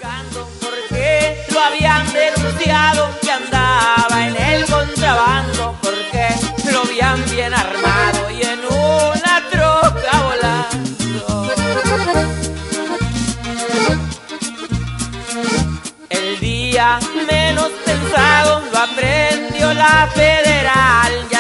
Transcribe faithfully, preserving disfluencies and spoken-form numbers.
buscando porque lo habían denunciado que andaba en el contrabando, porque lo habían bien armado y en una troca volando. El día menos pensado lo aprendió la federal.